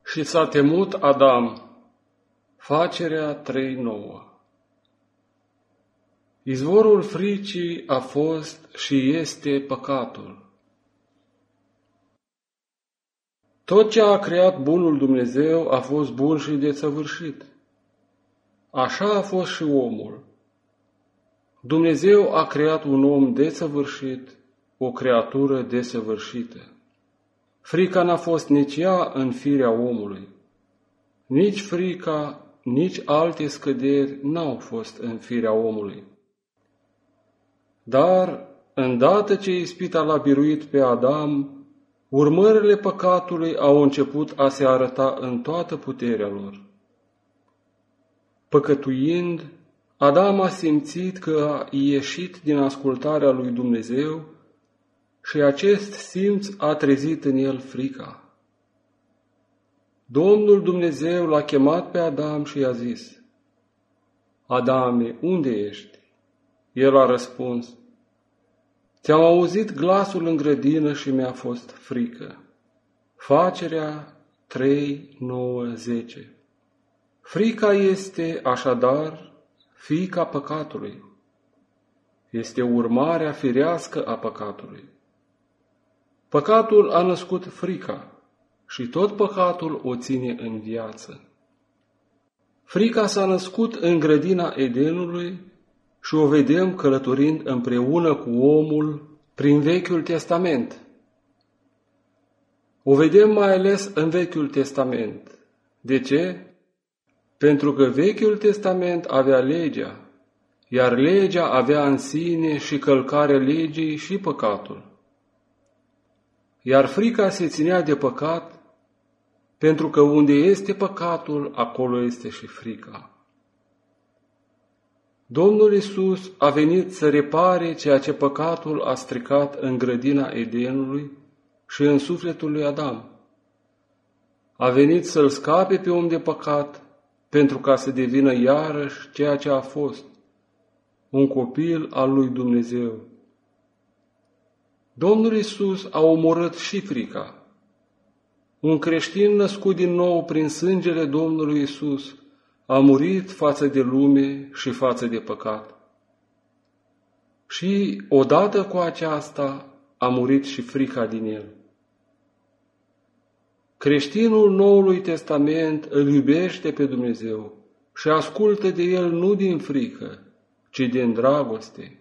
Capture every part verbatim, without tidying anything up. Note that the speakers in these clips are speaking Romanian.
Și s-a temut Adam. Facerea trei nouă. Izvorul fricii a fost și este păcatul. Tot ce a creat bunul Dumnezeu a fost bun și desăvârșit. Așa a fost și omul. Dumnezeu a creat un om desăvârșit, o creatură desăvârșită. Frica n-a fost nici ea în firea omului. Nici frica, nici alte scăderi n-au fost în firea omului. Dar, îndată ce ispita l-a biruit pe Adam, urmările păcatului au început a se arăta în toată puterea lor. Păcătuind, Adam a simțit că a ieșit din ascultarea lui Dumnezeu și acest simț a trezit în el frica. Domnul Dumnezeu l-a chemat pe Adam și i-a zis: Adame, unde ești? El a răspuns: Ți-am auzit glasul în grădină și mi-a fost frică. Facerea trei nouă zece. Frica este, așadar, fiica păcatului. Este urmarea firească a păcatului. Păcatul a născut frica și tot păcatul o ține în viață. Frica s-a născut în grădina Edenului și o vedem călătorind împreună cu omul prin Vechiul Testament. O vedem mai ales în Vechiul Testament. De ce? Pentru că Vechiul Testament avea legea, iar legea avea în sine și călcarea legii și păcatul. Iar frica se ținea de păcat, pentru că unde este păcatul, acolo este și frica. Domnul Iisus a venit să repare ceea ce păcatul a stricat în grădina Edenului și în sufletul lui Adam. A venit să-l scape pe om de păcat, pentru ca să devină iarăși ceea ce a fost, un copil al lui Dumnezeu. Domnul Iisus a omorât și frica. Un creștin născut din nou prin sângele Domnului Iisus a murit față de lume și față de păcat. Și odată cu aceasta a murit și frica din el. Creștinul Noului Testament îl iubește pe Dumnezeu și ascultă de el nu din frică, ci din dragoste.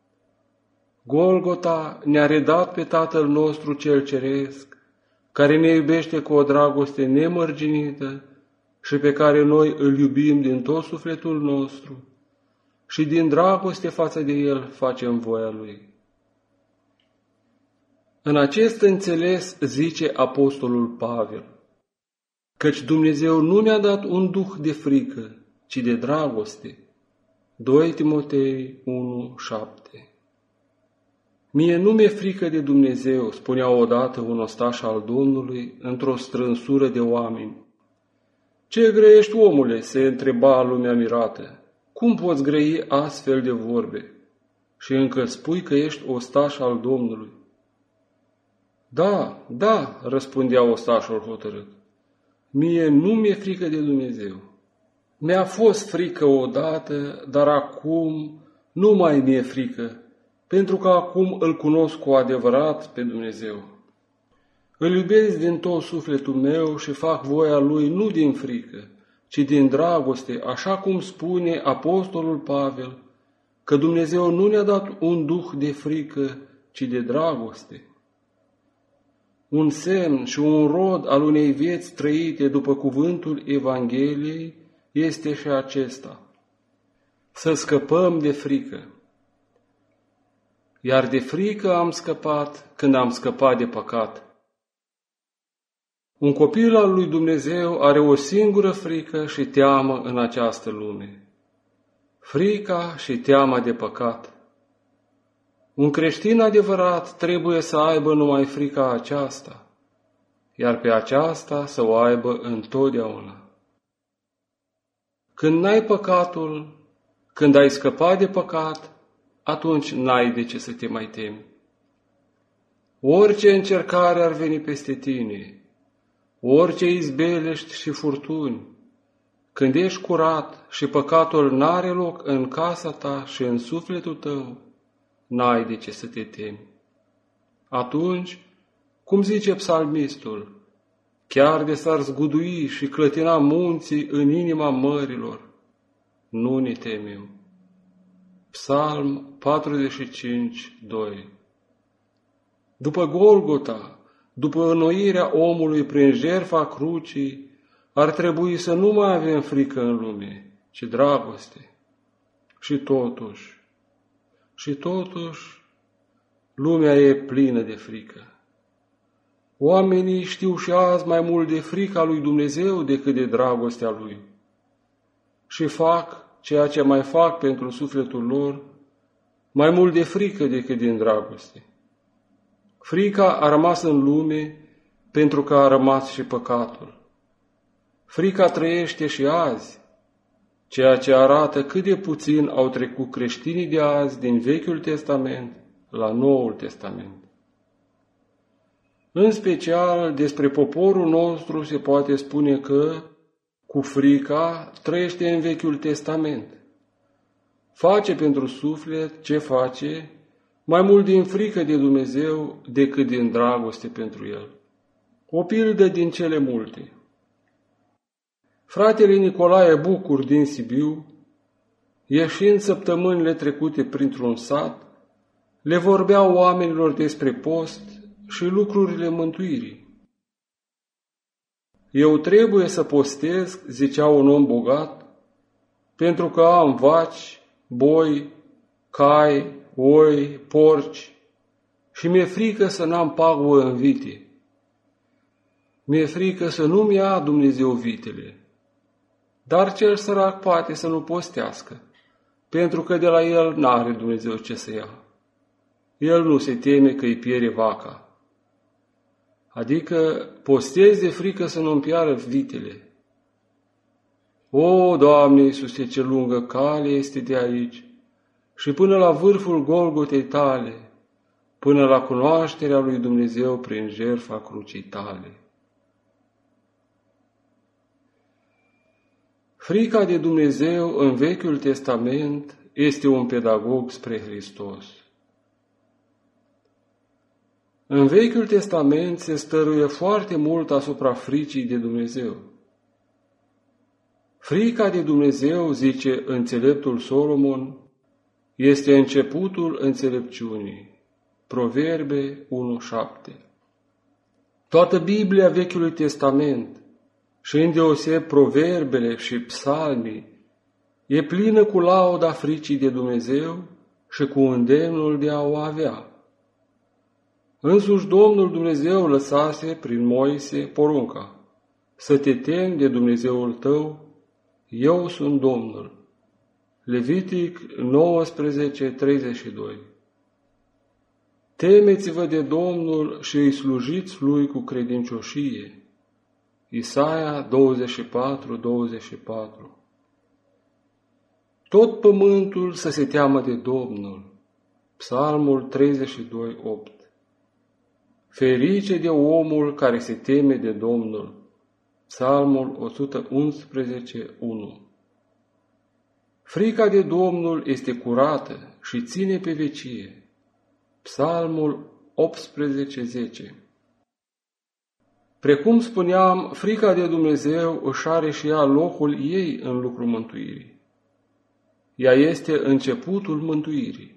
Golgota ne-a redat pe Tatăl nostru cel ceresc, care ne iubește cu o dragoste nemărginită și pe care noi îl iubim din tot sufletul nostru și din dragoste față de el facem voia lui. În acest înțeles zice apostolul Pavel, căci Dumnezeu nu ne-a dat un duh de frică, ci de dragoste. doi Timotei unu șapte. Mie nu mi-e frică de Dumnezeu, spunea odată un ostaș al Domnului într-o strânsură de oameni. Ce grăiești, omule? Se întreba lumea mirată. Cum poți grăi astfel de vorbe? Și încă spui că ești ostaș al Domnului. Da, da, răspundea ostașul hotărât. Mie nu mi-e frică de Dumnezeu. Mi-a fost frică odată, dar acum nu mai mi-e frică, pentru că acum îl cunosc cu adevărat pe Dumnezeu. Îl iubesc din tot sufletul meu și fac voia Lui nu din frică, ci din dragoste, așa cum spune apostolul Pavel, că Dumnezeu nu ne-a dat un duh de frică, ci de dragoste. Un semn și un rod al unei vieți trăite după cuvântul Evangheliei este și acesta: să scăpăm de frică. Iar de frică am scăpat când am scăpat de păcat. Un copil al lui Dumnezeu are o singură frică și teamă în această lume: frica și teama de păcat. Un creștin adevărat trebuie să aibă numai frica aceasta, iar pe aceasta să o aibă întotdeauna. Când n-ai păcatul, când ai scăpat de păcat, atunci n-ai de ce să te mai temi. Orice încercare ar veni peste tine, orice izbelești și furtuni, când ești curat și păcatul n-are loc în casa ta și în sufletul tău, n-ai de ce să te temi. Atunci, cum zice psalmistul, chiar de s-ar zgudui și clătina munții în inima mărilor, nu ne temem. Psalm patruzeci și cinci, doi. După Golgota, după înnoirea omului prin jertfa crucii, ar trebui să nu mai avem frică în lume, ci dragoste. Și totuși, și totuși, lumea e plină de frică. Oamenii știu și azi mai mult de frica lui Dumnezeu decât de dragostea Lui. Și fac ceea ce mai fac pentru sufletul lor, mai mult de frică decât din dragoste. Frica a rămas în lume pentru că a rămas și păcatul. Frica trăiește și azi, ceea ce arată cât de puțin au trecut creștinii de azi din Vechiul Testament la Noul Testament. În special, despre poporul nostru se poate spune că, cu frica, trăiește în Vechiul Testament. Face pentru suflet ce face, mai mult din frică de Dumnezeu decât din dragoste pentru El. O pildă din cele multe. Fratele Nicolae Bucur din Sibiu, ieșind săptămânile trecute printr-un sat, le vorbea oamenilor despre post și lucrurile mântuirii. Eu trebuie să postez, zicea un om bogat, pentru că am vaci, boi, cai, oi, porci și mi-e frică să n-am pagubă în vite. Mi-e frică să nu-mi ia Dumnezeu vitele. Dar cel sărac poate să nu postească, pentru că de la el n-are Dumnezeu ce să ia. El nu se teme că îi pierde vaca. Adică postezi de frică să nu-mi piară vitele. O, Doamne Iisuse, ce lungă cale este de aici și până la vârful Golgotei Tale, până la cunoașterea lui Dumnezeu prin jertfa crucii Tale. Frica de Dumnezeu în Vechiul Testament este un pedagog spre Hristos. În Vechiul Testament se stăruie foarte mult asupra fricii de Dumnezeu. Frica de Dumnezeu, zice înțeleptul Solomon, este începutul înțelepciunii. Proverbe unu șapte. Toată Biblia Vechiului Testament și îndeoseb proverbele și psalmii e plină cu lauda fricii de Dumnezeu și cu îndemnul de a o avea. Însuși Domnul Dumnezeu lăsase prin Moise porunca: să te temi de Dumnezeul tău, eu sunt Domnul. Levitic nouăsprezece treizeci și doi. Temeți-vă de Domnul și îi slujiți Lui cu credincioșie. Isaia douăzeci și patru douăzeci și patru. Tot pământul să se teamă de Domnul. Psalmul treizeci și doi opt. Ferice de omul care se teme de Domnul. Psalmul o sută unsprezece unu. Frica de Domnul este curată și ține pe vecie. Psalmul optsprezece zece. Precum spuneam, frica de Dumnezeu își are și ea locul ei în lucrul mântuirii. Ea este începutul mântuirii.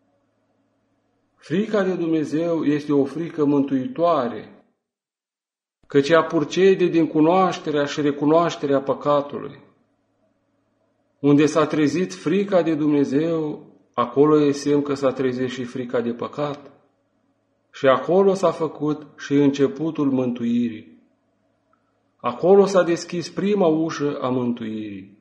Frica de Dumnezeu este o frică mântuitoare, căci ea purcede din cunoașterea și recunoașterea păcatului. Unde s-a trezit frica de Dumnezeu, acolo e semn că s-a trezit și frica de păcat. Și acolo s-a făcut și începutul mântuirii. Acolo s-a deschis prima ușă a mântuirii.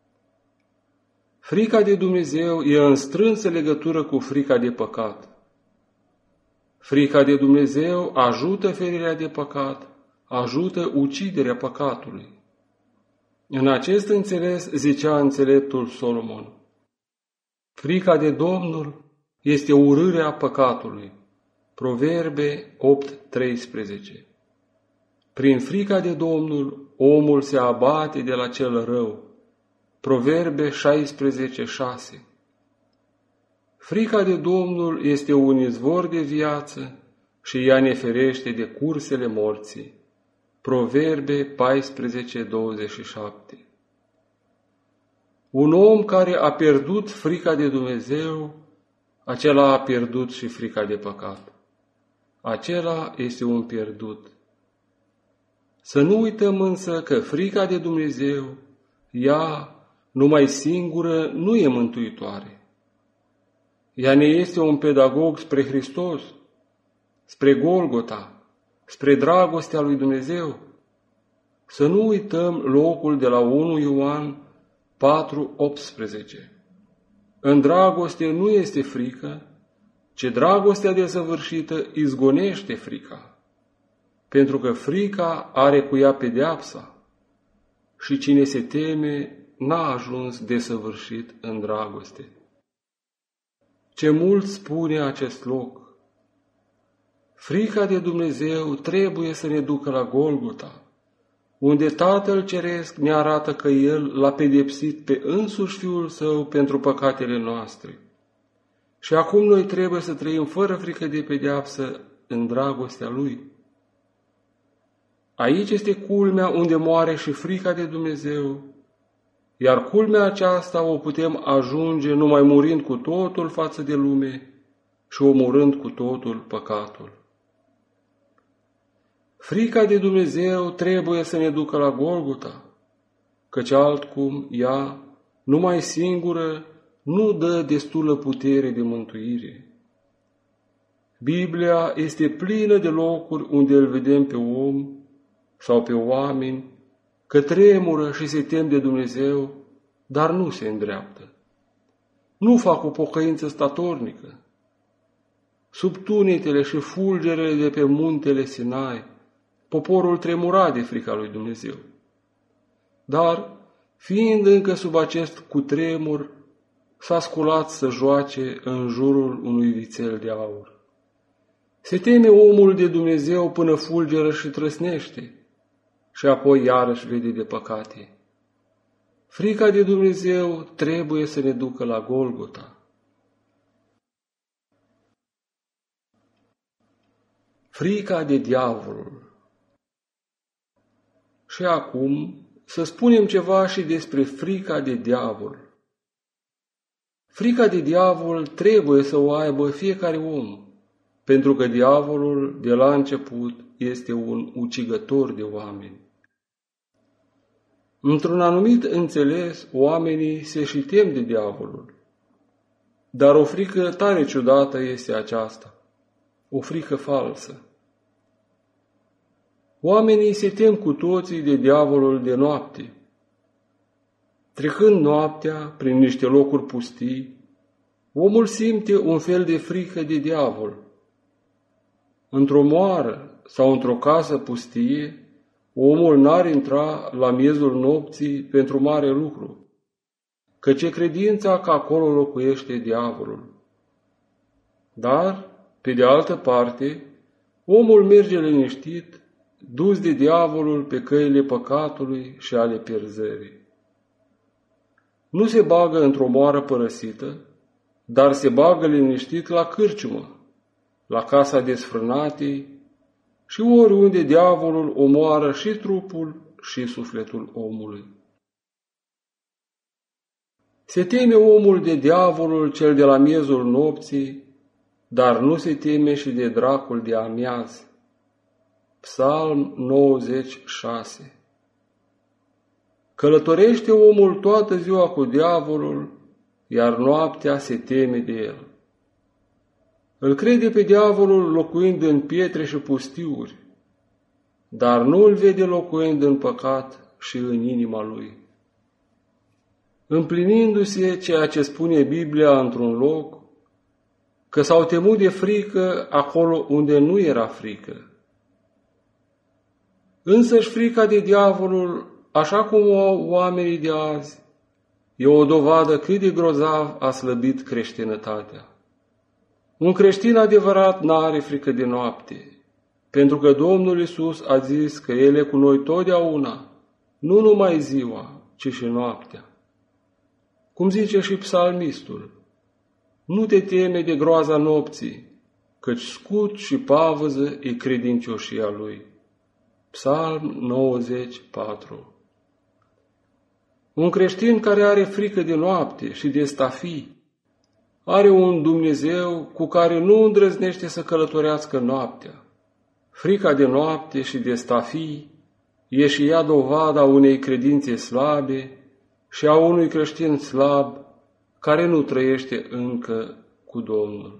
Frica de Dumnezeu e în strânsă legătură cu frica de păcat. Frica de Dumnezeu ajută ferirea de păcat, ajută uciderea păcatului. În acest înțeles zicea înțeleptul Solomon: frica de Domnul este urârea păcatului. Proverbe opt treisprezece. Prin frica de Domnul, omul se abate de la cel rău. Proverbe șaisprezece șase. Frica de Domnul este un izvor de viață și ea ne ferește de cursele morții. Proverbe paisprezece douăzeci și șapte. Un om care a pierdut frica de Dumnezeu, acela a pierdut și frica de păcat. Acela este un pierdut. Să nu uităm însă că frica de Dumnezeu, ea, numai singură, nu e mântuitoare. Ea ne este un pedagog spre Hristos, spre Golgota, spre dragostea lui Dumnezeu. Să nu uităm locul de la unu Ioan patru optsprezece. În dragoste nu este frică, ci dragostea desăvârșită izgonește frica, pentru că frica are cu ea pedeapsa și cine se teme n-a ajuns desăvârșit în dragoste. Ce mult spune acest loc! Frica de Dumnezeu trebuie să ne ducă la Golgota, unde Tatăl Ceresc ne arată că El l-a pedepsit pe însuși Fiul Său pentru păcatele noastre. Și acum noi trebuie să trăim fără frică de pedeapsă în dragostea Lui. Aici este culmea unde moare și frica de Dumnezeu, iar culmea aceasta o putem ajunge numai murind cu totul față de lume și omorând cu totul păcatul. Frica de Dumnezeu trebuie să ne ducă la Golgota, căci altcum ea, numai singură, nu dă destulă putere de mântuire. Biblia este plină de locuri unde îl vedem pe om sau pe oameni că tremură și se tem de Dumnezeu, dar nu se îndreaptă. Nu fac o pocăință statornică. Sub tunetele și fulgerele de pe muntele Sinai, poporul tremura de frica lui Dumnezeu. Dar, fiind încă sub acest cutremur, s-a sculat să joace în jurul unui vițel de aur. Se teme omul de Dumnezeu până fulgeră și trăsnește, și apoi iarăși vede de păcate. Frica de Dumnezeu trebuie să ne ducă la Golgota. Frica de diavolul. Și acum să spunem ceva și despre frica de diavol. Frica de diavol trebuie să o aibă fiecare om, pentru că diavolul de la început este un ucigător de oameni. Într-un anumit înțeles, oamenii se și tem de diavolul. Dar o frică tare ciudată este aceasta, o frică falsă. Oamenii se tem cu toții de diavolul de noapte. Trecând noaptea prin niște locuri pustii, omul simte un fel de frică de diavol. Într-o moară sau într-o casă pustie, omul n-ar intra la miezul nopții pentru mare lucru, căci e credința că acolo locuiește diavolul. Dar, pe de altă parte, omul merge liniștit, dus de diavolul pe căile păcatului și ale pierzării. Nu se bagă într-o moară părăsită, dar se bagă liniștit la cârciumă, la casa desfrânatei și oriunde diavolul omoară și trupul și sufletul omului. Se teme omul de diavolul cel de la miezul nopții, dar nu se teme și de dracul de amiază. Psalm nouăzeci șase. Călătorește omul toată ziua cu diavolul, iar noaptea se teme de el. Îl crede pe diavolul locuind în pietre și pustiuri, dar nu îl vede locuind în păcat și în inima lui. Împlinindu-se ceea ce spune Biblia într-un loc, că s-au temut de frică acolo unde nu era frică. Însăși frica de diavolul, așa cum o au oamenii de azi, e o dovadă cât de grozav a slăbit creștinătatea. Un creștin adevărat n-are frică de noapte, pentru că Domnul Iisus a zis că El e cu noi totdeauna, nu numai ziua, ci și noaptea. Cum zice și psalmistul, nu te teme de groaza nopții, căci scut și pavăză e credincioșia Lui. Psalm nouăzeci patru. Un creștin care are frică de noapte și de stafii, are un Dumnezeu cu care nu îndrăznește să călătorească noaptea. Frica de noapte și de stafii e și ea dovada unei credințe slabe și a unui creștin slab care nu trăiește încă cu Domnul.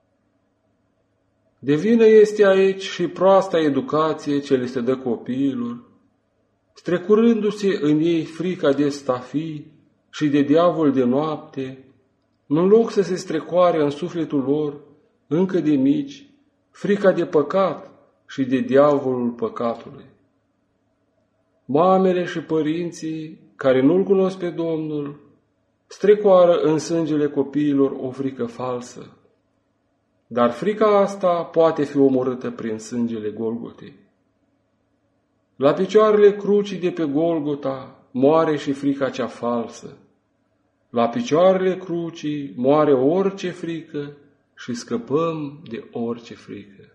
De vină este aici și proasta educație ce le se dă copiilor, strecurându-se în ei frica de stafii și de diavol de noapte, în loc să se strecoare în sufletul lor, încă de mici, frica de păcat și de diavolul păcatului. Mamele și părinții care nu-L cunosc pe Domnul strecoară în sângele copiilor o frică falsă, dar frica asta poate fi omorâtă prin sângele Golgotei. La picioarele crucii de pe Golgota moare și frica cea falsă. La picioarele crucii moare orice frică și scăpăm de orice frică.